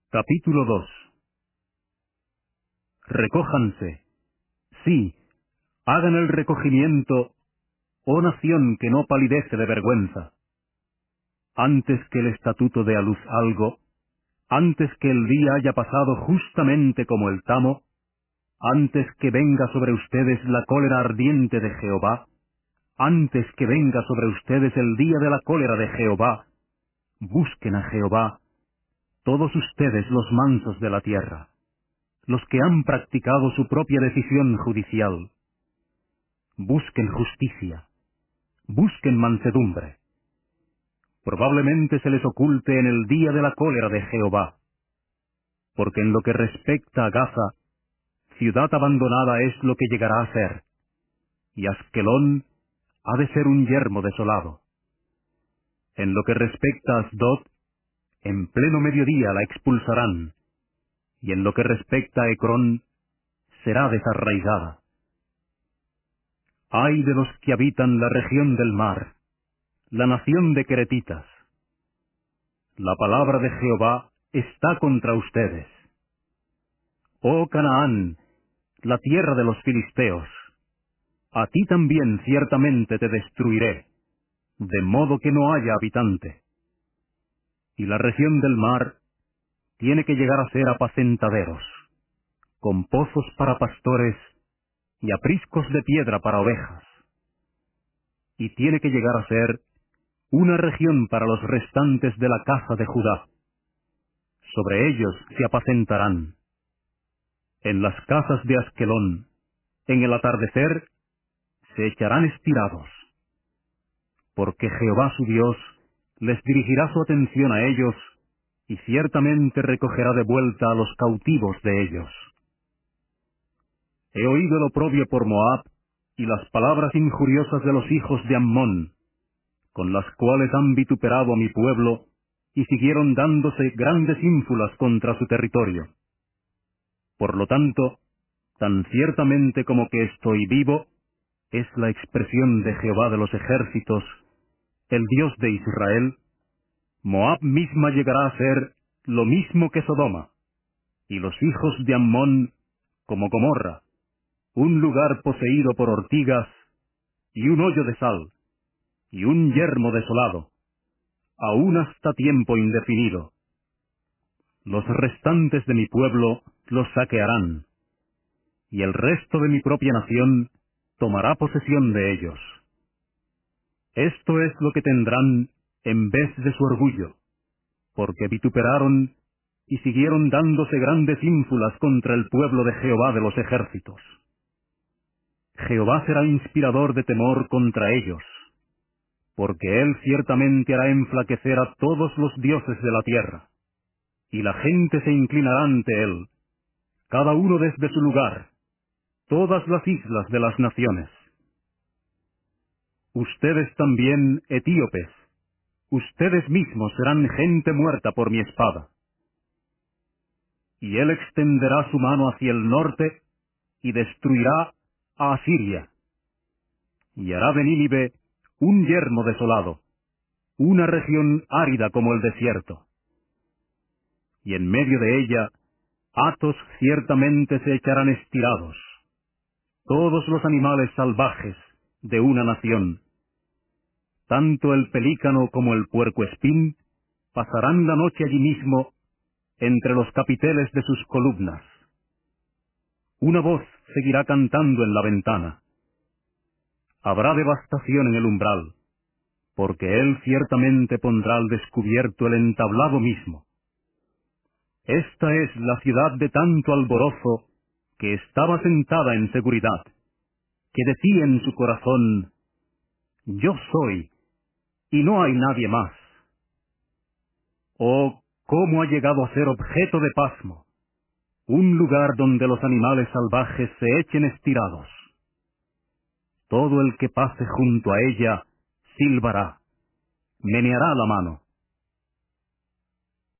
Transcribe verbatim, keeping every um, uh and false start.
Capítulo dos. Recójanse. Sí, hagan el recogimiento, oh nación que no palidece de vergüenza. Antes que el estatuto dé a luz algo, antes que el día haya pasado justamente como el tamo, antes que venga sobre ustedes la cólera ardiente de Jehová, antes que venga sobre ustedes el día de la cólera de Jehová, busquen a Jehová, todos ustedes los mansos de la tierra, los que han practicado su propia decisión judicial. Busquen justicia, busquen mansedumbre. Probablemente se les oculte en el día de la cólera de Jehová, porque en lo que respecta a Gaza, ciudad abandonada es lo que llegará a ser, y Askelón ha de ser un yermo desolado. En lo que respecta a Asdod, en pleno mediodía la expulsarán, y en lo que respecta a Ecrón, será desarraigada. Ay de los que habitan la región del mar, la nación de Queretitas. La palabra de Jehová está contra ustedes. Oh Canaán, la tierra de los filisteos, a ti también ciertamente te destruiré, de modo que no haya habitante. Y la región del mar tiene que llegar a ser apacentaderos, con pozos para pastores y apriscos de piedra para ovejas. Y tiene que llegar a ser una región para los restantes de la casa de Judá. Sobre ellos se apacentarán. En las casas de Askelón, en el atardecer, se echarán estirados, porque Jehová su Dios les dirigirá su atención a ellos, y ciertamente recogerá de vuelta a los cautivos de ellos. He oído el oprobio por Moab, y las palabras injuriosas de los hijos de Ammón, con las cuales han vituperado a mi pueblo, y siguieron dándose grandes ínfulas contra su territorio. Por lo tanto, tan ciertamente como que estoy vivo, es la expresión de Jehová de los ejércitos, el Dios de Israel, Moab misma llegará a ser lo mismo que Sodoma, y los hijos de Ammón como Gomorra, un lugar poseído por ortigas, y un hoyo de sal, y un yermo desolado, aún hasta tiempo indefinido. Los restantes de mi pueblo los saquearán, y el resto de mi propia nación tomará posesión de ellos. Esto es lo que tendrán en vez de su orgullo, porque vituperaron y siguieron dándose grandes ínfulas contra el pueblo de Jehová de los ejércitos. Jehová será inspirador de temor contra ellos, porque él ciertamente hará enflaquecer a todos los dioses de la tierra, y la gente se inclinará ante él, cada uno desde su lugar, todas las islas de las naciones. Ustedes también, etíopes, ustedes mismos serán gente muerta por mi espada. Y él extenderá su mano hacia el norte, y destruirá a Asiria, y hará de Nínive un yermo desolado, una región árida como el desierto. Y en medio de ella, hatos ciertamente se echarán estirados, todos los animales salvajes de una nación. Tanto el pelícano como el puercoespín pasarán la noche allí mismo, entre los capiteles de sus columnas. Una voz seguirá cantando en la ventana. Habrá devastación en el umbral, porque él ciertamente pondrá al descubierto el entablado mismo. Esta es la ciudad de tanto alborozo, que estaba sentada en seguridad, que decía en su corazón, yo soy, y no hay nadie más. Oh, cómo ha llegado a ser objeto de pasmo, un lugar donde los animales salvajes se echen estirados. Todo el que pase junto a ella silbará, meneará la mano,